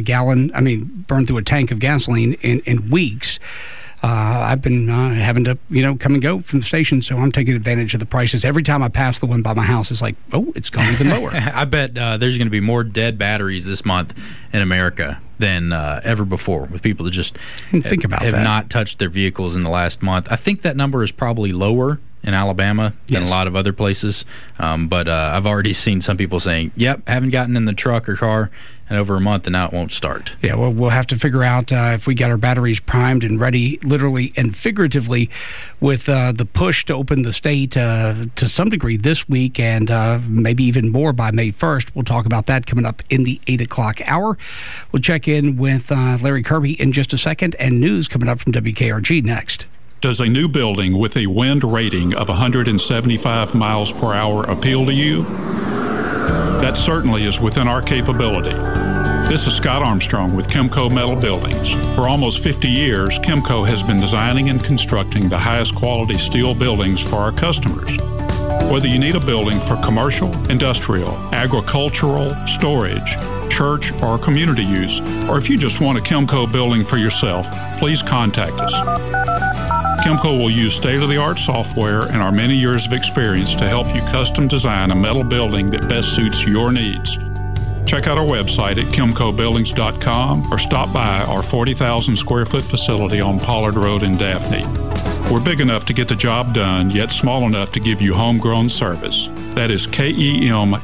tank of gasoline in weeks. I've been having to, come and go from the station, so I'm taking advantage of the prices. Every time I pass the one by my house, it's like, oh, it's gone even lower. I bet there's going to be more dead batteries this month in America than ever before, with people that just have not touched their vehicles in the last month. I think that number is probably lower in Alabama than a lot of other places, but I've already seen some people saying, yep, haven't gotten in the truck or car in over a month, and now it won't start. Yeah, well, we'll have to figure out if we got our batteries primed and ready, literally and figuratively, with the push to open the state to some degree this week, and maybe even more by May 1st. We'll talk about that coming up in the 8 o'clock hour. We'll check in with Larry Kirby in just a second, and news coming up from WKRG next. Does a new building with a wind rating of 175 miles per hour appeal to you? That certainly is within our capability. This is Scott Armstrong with Chemco Metal Buildings. For almost 50 years, Chemco has been designing and constructing the highest quality steel buildings for our customers. Whether you need a building for commercial, industrial, agricultural, storage, church, or community use, or if you just want a Chemco building for yourself, please contact us. Chemco will use state-of-the-art software and our many years of experience to help you custom design a metal building that best suits your needs. Check out our website at chemcobuildings.com or stop by our 40,000 square foot facility on Pollard Road in Daphne. We're big enough to get the job done, yet small enough to give you homegrown service. That is KEMKO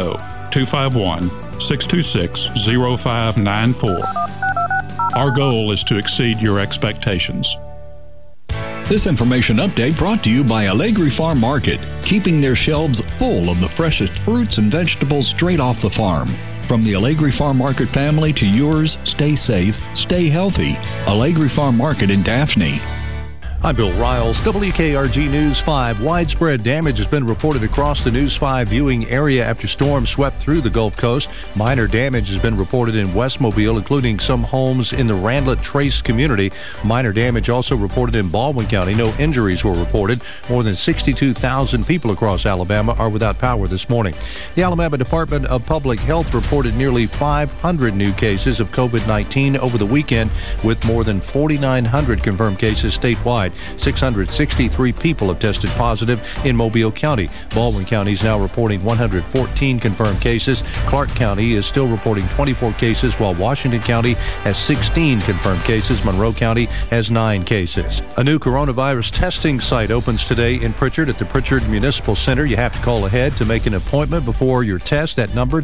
251-626-0594. Our goal is to exceed your expectations. This information update brought to you by Allegri Farm Market, keeping their shelves full of the freshest fruits and vegetables straight off the farm. From the Allegri Farm Market family to yours, stay safe, stay healthy. Allegri Farm Market in Daphne. I'm Bill Riles, WKRG News 5. Widespread damage has been reported across the News 5 viewing area after storms swept through the Gulf Coast. Minor damage has been reported in West Mobile, including some homes in the Randlet Trace community. Minor damage also reported in Baldwin County. No injuries were reported. More than 62,000 people across Alabama are without power this morning. The Alabama Department of Public Health reported nearly 500 new cases of COVID-19 over the weekend, with more than 4,900 confirmed cases statewide. 663 people have tested positive in Mobile County. Baldwin County is now reporting 114 confirmed cases. Clark County is still reporting 24 cases, while Washington County has 16 confirmed cases. Monroe County has 9 cases. A new coronavirus testing site opens today in Pritchard at the Pritchard Municipal Center. You have to call ahead to make an appointment before your test. That number,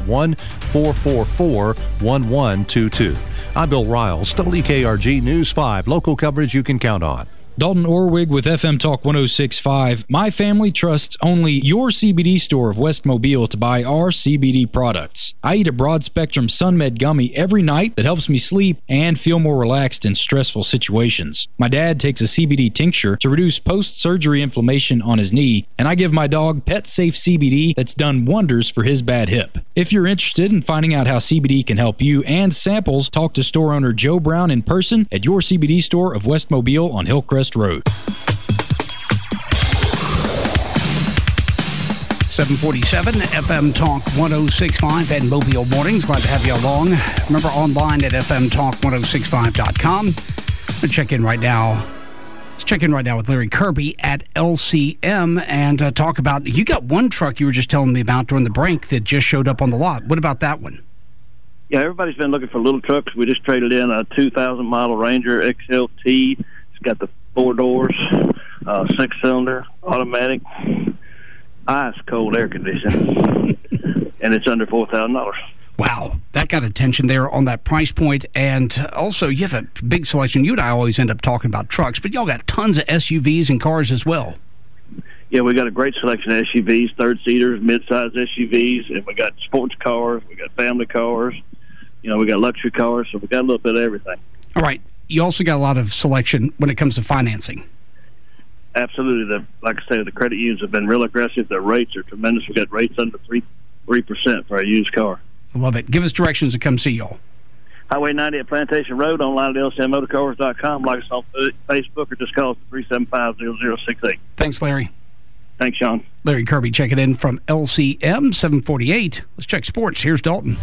251-444-1122. I'm Bill Riles, WKRG News 5, local coverage you can count on. Dalton Orwig with FM Talk 106.5. My family trusts only your CBD store of West Mobile to buy our CBD products. I eat a broad-spectrum SunMed gummy every night that helps me sleep and feel more relaxed in stressful situations. My dad takes a CBD tincture to reduce post-surgery inflammation on his knee, and I give my dog PetSafe CBD that's done wonders for his bad hip. If you're interested in finding out how CBD can help you and samples, talk to store owner Joe Brown in person at your CBD store of West Mobile on Hillcrest Road. 747 FM Talk 106.5 and Mobile Mornings. Glad to have you along. Remember, online at fmtalk1065.com. Let's check in right now. Let's check in right now with Larry Kirby at LCM and talk about, you got one truck you were just telling me about during the break that just showed up on the lot. What about that one? Yeah, everybody's been looking for little trucks. We just traded in a 2,000 model Ranger XLT. It's got the 4 doors, 6-cylinder, automatic, ice cold air conditioning, and it's under $4,000. Wow, that got attention there on that price point. And also, you have a big selection. You and I always end up talking about trucks, but y'all got tons of SUVs and cars as well. Yeah, we got a great selection of SUVs, third-seaters, mid-size SUVs, and we got sports cars, we got family cars, we got luxury cars, so we got a little bit of everything. All right. You also got a lot of selection when it comes to financing. Absolutely. Like I say, the credit unions have been real aggressive. Their rates are tremendous. We got rates under 3% for a used car. I love it. Give us directions to come see y'all. Highway 90 at Plantation Road, online at lcmmotorcars.com. Like us on Facebook or just call us at 375-0068. Thanks, Larry. Thanks, Sean. Larry Kirby checking in from LCM 748. Let's check sports. Here's Dalton.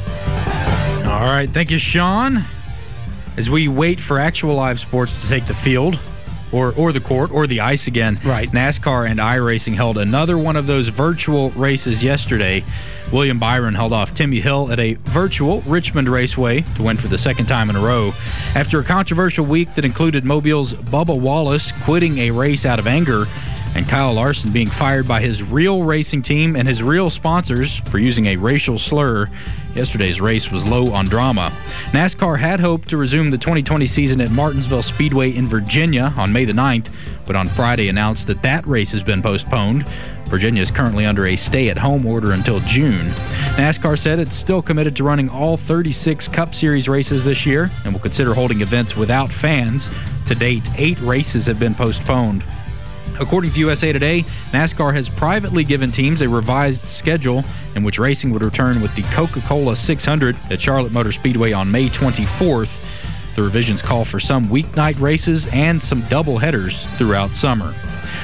All right. Thank you, Sean. As we wait for actual live sports to take the field, or the court, or the ice again, right? NASCAR and iRacing held another one of those virtual races yesterday. William Byron held off Timmy Hill at a virtual Richmond Raceway to win for the second time in a row. After a controversial week that included Mobile's Bubba Wallace quitting a race out of anger, and Kyle Larson being fired by his real racing team and his real sponsors for using a racial slur, yesterday's race was low on drama. NASCAR had hoped to resume the 2020 season at Martinsville Speedway in Virginia on May the 9th, but on Friday announced that race has been postponed. Virginia is currently under a stay-at-home order until June. NASCAR said it's still committed to running all 36 Cup Series races this year and will consider holding events without fans. To date, 8 races have been postponed. According to USA Today, NASCAR has privately given teams a revised schedule in which racing would return with the Coca-Cola 600 at Charlotte Motor Speedway on May 24th. The revisions call for some weeknight races and some double headers throughout summer.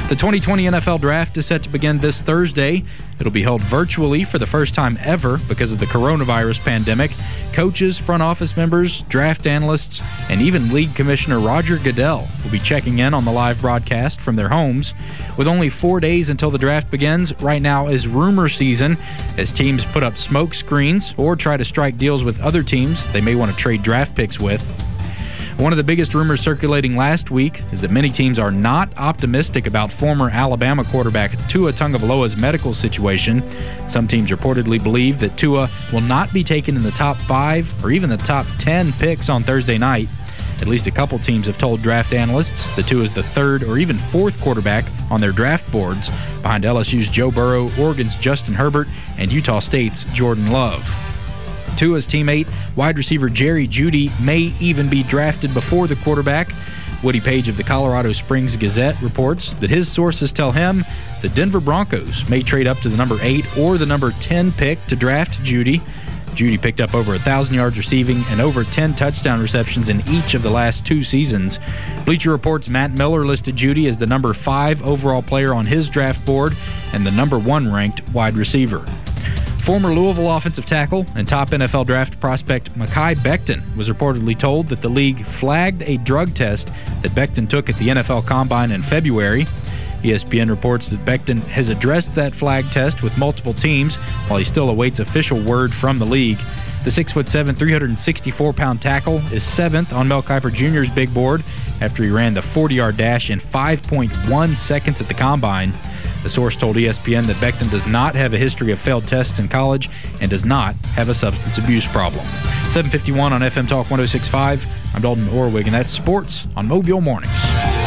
The 2020 NFL Draft is set to begin this Thursday. It'll be held virtually for the first time ever because of the coronavirus pandemic. Coaches, front office members, draft analysts, and even League Commissioner Roger Goodell will be checking in on the live broadcast from their homes. With only 4 days until the draft begins, right now is rumor season as teams put up smoke screens or try to strike deals with other teams they may want to trade draft picks with. One of the biggest rumors circulating last week is that many teams are not optimistic about former Alabama quarterback Tua Tagovailoa's medical situation. Some teams reportedly believe that Tua will not be taken in the top 5 or even the top 10 picks on Thursday night. At least a couple teams have told draft analysts that Tua is the 3rd or even 4th quarterback on their draft boards, behind LSU's Joe Burrow, Oregon's Justin Herbert, and Utah State's Jordan Love. Tua's teammate, wide receiver Jerry Jeudy, may even be drafted before the quarterback. Woody Page of the Colorado Springs Gazette reports that his sources tell him the Denver Broncos may trade up to the number 8 or the number 10 pick to draft Jeudy. Jeudy picked up over 1,000 yards receiving and over 10 touchdown receptions in each of the last 2 seasons. Bleacher Report's Matt Miller listed Jeudy as the number 5 overall player on his draft board and the number 1 ranked wide receiver. Former Louisville offensive tackle and top NFL draft prospect Mekhi Becton was reportedly told that the league flagged a drug test that Becton took at the NFL Combine in February. ESPN reports that Becton has addressed that flag test with multiple teams while he still awaits official word from the league. The 6'7", 364-pound tackle is 7th on Mel Kiper Jr.'s big board after he ran the 40-yard dash in 5.1 seconds at the Combine. The source told ESPN that Becton does not have a history of failed tests in college and does not have a substance abuse problem. 7:51 on FM Talk 106.5. I'm Dalton Orwig, and that's sports on Mobile Mornings.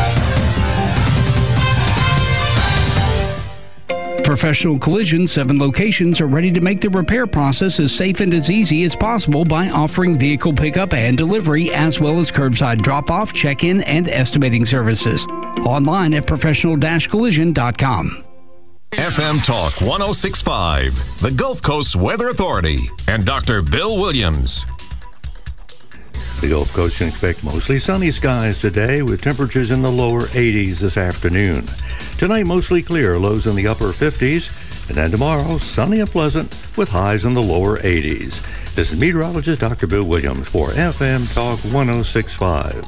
Professional Collision, 7 locations, are ready to make the repair process as safe and as easy as possible by offering vehicle pickup and delivery, as well as curbside drop-off, check-in, and estimating services. Online at professional-collision.com. FM Talk 106.5, the Gulf Coast Weather Authority, and Dr. Bill Williams. The Gulf Coast can expect mostly sunny skies today with temperatures in the lower 80s this afternoon. Tonight, mostly clear, lows in the upper 50s. And then tomorrow, sunny and pleasant with highs in the lower 80s. This is meteorologist Dr. Bill Williams for FM Talk 106.5.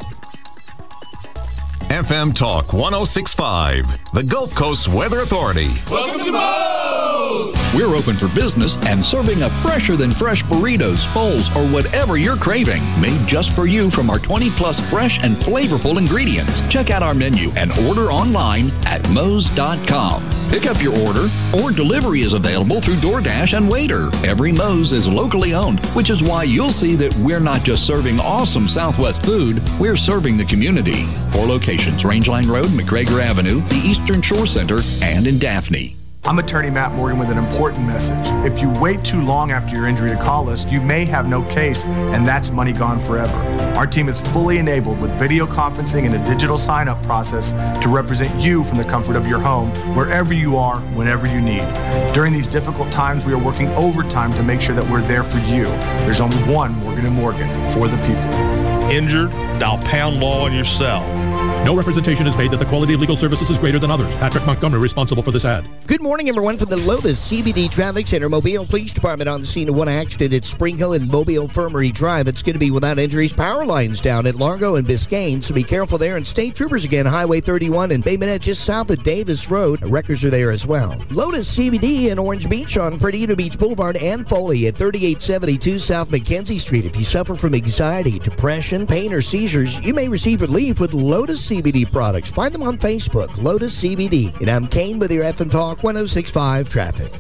FM Talk 106.5, the Gulf Coast Weather Authority. Welcome to Moe's! We're open for business and serving up fresher than fresh burritos, bowls, or whatever you're craving. Made just for you from our 20-plus fresh and flavorful ingredients. Check out our menu and order online at Moe's.com. Pick up your order or delivery is available through DoorDash and Waiter. Every Moe's is locally owned, which is why you'll see that we're not just serving awesome Southwest food, we're serving the community. 4 locations, Rangeline Road, McGregor Avenue, the Eastern Shore Center, and in Daphne. I'm attorney Matt Morgan with an important message. If you wait too long after your injury to call us, you may have no case, and that's money gone forever. Our team is fully enabled with video conferencing and a digital sign-up process to represent you from the comfort of your home, wherever you are, whenever you need. During these difficult times, we are working overtime to make sure that we're there for you. There's only one Morgan & Morgan, for the people. Injured? Dial pound law on your cell. No representation is made that the quality of legal services is greater than others. Patrick Montgomery responsible for this ad. Good morning, everyone, from the Lotus CBD Traffic Center. Mobile Police Department on the scene of one accident at Spring Hill and Mobile Infirmary Drive. It's going to be without injuries. Power lines down at Largo and Biscayne, so be careful there. And state troopers again, Highway 31 and Bay Minette just south of Davis Road. Records are there as well. Lotus CBD in Orange Beach on Perdido Beach Boulevard and Foley at 3872 South Mackenzie Street. If you suffer from anxiety, depression, pain, or seizures, you may receive relief with Lotus CBD products. Find them on Facebook, Lotus CBD. And I'm Kane with your FM Talk 106.5 traffic.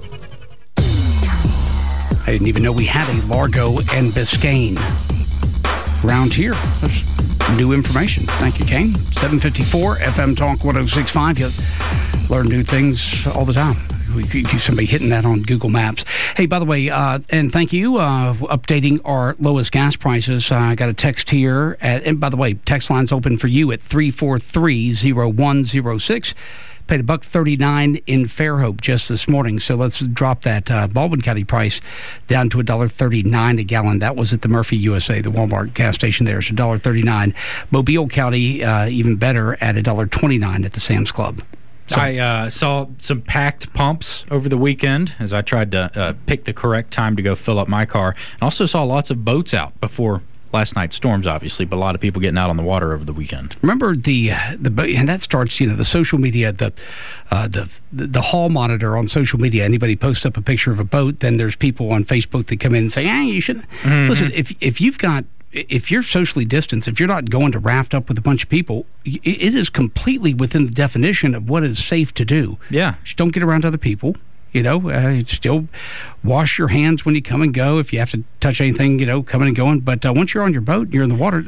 I didn't even know we had a Largo and Biscayne around here. That's new information. Thank you, Kane. 754 FM Talk 106.5. You learn new things all the time. We keep somebody hitting that on Google Maps. Hey, by the way, and thank you, updating our lowest gas prices. I got a text here, and by the way, text line's open for you at 343-0106. paid $1.39 in Fairhope just this morning. So let's drop that Baldwin County price down to $1.39 a gallon. That was at the Murphy USA, the Walmart gas station there. So $1.39. Mobile County, even better, at $1.29 at the Sam's Club. So, I saw some packed pumps over the weekend as I tried to pick the correct time to go fill up my car. And also saw lots of boats out before last night's storms, obviously, but a lot of people getting out on the water over the weekend. Remember the and that starts, the social media, the hall monitor on social media. Anybody posts up a picture of a boat, then there's people on Facebook that come in and say, you shouldn't. Mm-hmm. Listen, if you're socially distanced, if you're not going to raft up with a bunch of people, it is completely within the definition of what is safe to do. Yeah. Just don't get around other people. Still wash your hands when you come and go. If you have to touch anything, coming and going. But once you're on your boat and you're in the water,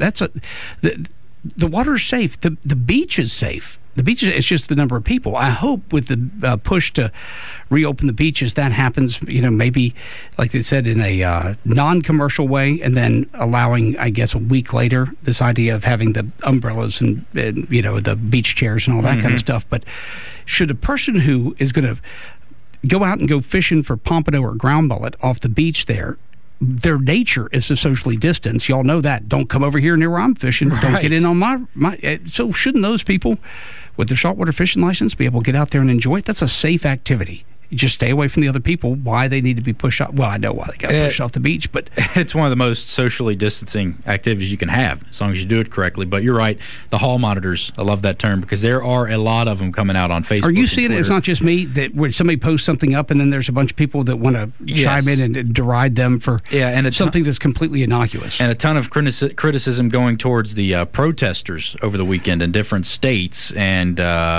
the water is safe. The beach is safe. The beaches, it's just the number of people. I hope with the push to reopen the beaches, that happens, maybe, like they said, in a non-commercial way, and then allowing, I guess, a week later, this idea of having the umbrellas and the beach chairs and all that kind of stuff. But should a person who is going to go out and go fishing for pompano or ground mullet off the beach there, their nature is to socially distance. Y'all know that. Don't come over here near where I'm fishing. Right. Don't get in on my. So shouldn't those people with their saltwater fishing license be able to get out there and enjoy it? That's a safe activity. You just stay away from the other people. Why they need to be pushed off? Well, I know why they got pushed off the beach, but it's one of the most socially distancing activities you can have, as long as you do it correctly. But you're right, the hall monitors. I love that term because there are a lot of them coming out on Facebook. Are you seeing it? It's not just me that where somebody posts something up and then there's a bunch of people that want to chime in and deride them for something that's completely innocuous. And a ton of criticism going towards the protesters over the weekend in different states, and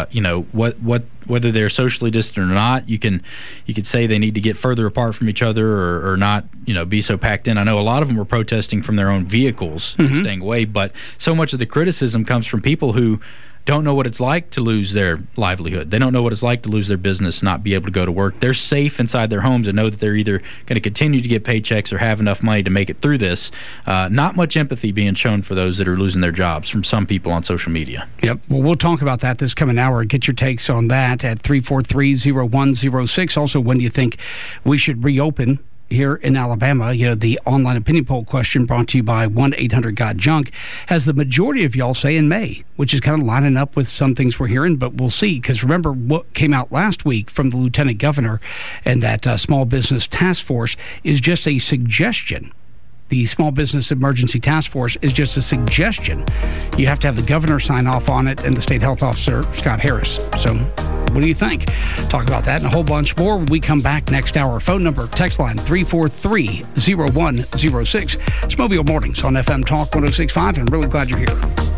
whether they're socially distant or not, you could say they need to get further apart from each other or not, be so packed in. I know a lot of them were protesting from their own vehicles and staying away, but so much of the criticism comes from people who don't know what it's like to lose their livelihood. They don't know what it's like to lose their business, not be able to go to work. They're safe inside their homes and know that they're either going to continue to get paychecks or have enough money to make it through this. Not much empathy being shown for those that are losing their jobs from some people on social media. Yep. Well, we'll talk about that this coming hour. Get your takes on that at 343-0106. Also, when do you think we should reopen here in Alabama? The online opinion poll question brought to you by 1-800-GOT-JUNK has the majority of y'all say in May, which is kind of lining up with some things we're hearing, but we'll see. Because remember what came out last week from the Lieutenant Governor and that Small Business Task Force is just a suggestion. The Small Business Emergency Task Force is just a suggestion. You have to have the governor sign off on it and the state health officer, Scott Harris. So what do you think? Talk about that and a whole bunch more when we come back next hour. Phone number, text line 343-0106. It's Mobile Mornings on FM Talk 106.5, and I'm really glad you're here.